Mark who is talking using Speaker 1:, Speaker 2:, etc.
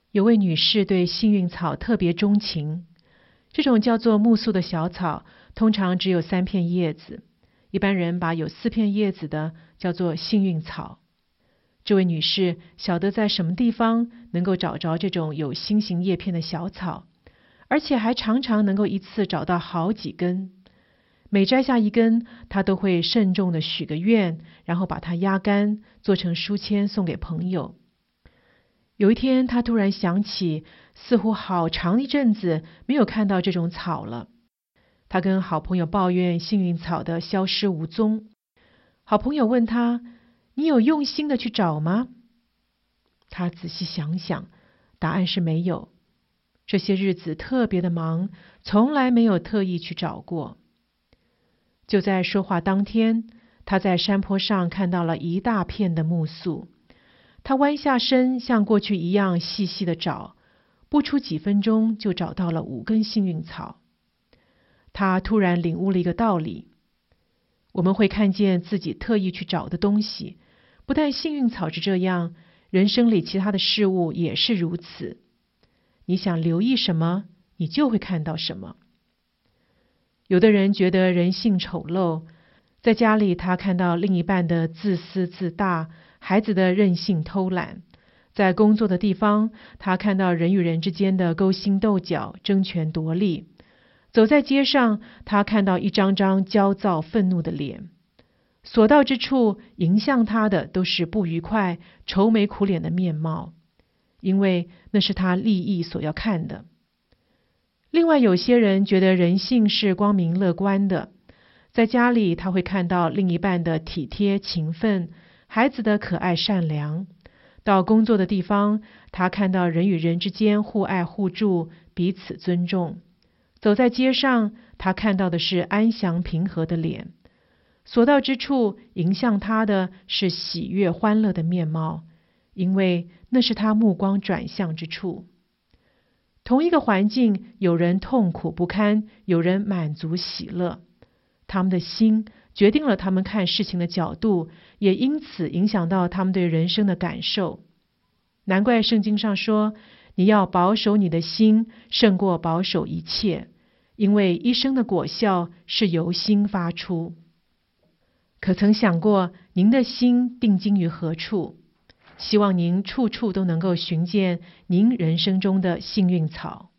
Speaker 1: 有位女士对幸运草特别钟情，这种叫做木素的小草通常只有3片叶子，一般人把有4片叶子的叫做幸运草。这位女士晓得在什么地方能够找着这种有心形叶片的小草，而且还常常能够一次找到好几根。每摘下一根，她都会慎重地许个愿，然后把它压干，做成书签送给朋友。有一天，她突然想起，似乎好长一阵子没有看到这种草了。她跟好朋友抱怨幸运草的消失无踪。好朋友问她：“你有用心的去找吗？”她仔细想想，答案是没有。这些日子特别的忙，从来没有特意去找过。就在说话当天，他在山坡上看到了一大片的木素。他弯下身，像过去一样细细的找，不出几分钟就找到了5根幸运草。他突然领悟了一个道理：我们会看见自己特意去找的东西，不但幸运草是这样，人生里其他的事物也是如此。你想留意什么，你就会看到什么。有的人觉得人性丑陋，在家里他看到另一半的自私自大，孩子的任性偷懒；在工作的地方，他看到人与人之间的勾心斗角、争权夺利；走在街上，他看到一张张焦躁愤怒的脸。所到之处，迎向他的都是不愉快、愁眉苦脸的面貌，因为那是他利益所要看的。另外有些人觉得人性是光明乐观的，在家里他会看到另一半的体贴勤奋，孩子的可爱善良；到工作的地方，他看到人与人之间互爱互助，彼此尊重；走在街上，他看到的是安详平和的脸。所到之处，迎向他的是喜悦欢乐的面貌，因为那是他目光转向之处。同一个环境，有人痛苦不堪，有人满足喜乐。他们的心决定了他们看事情的角度，也因此影响到他们对人生的感受。难怪圣经上说，你要保守你的心，胜过保守一切，因为一生的果效是由心发出。可曾想过，您的心定睛于何处？希望您处处都能够寻见您人生中的幸运草。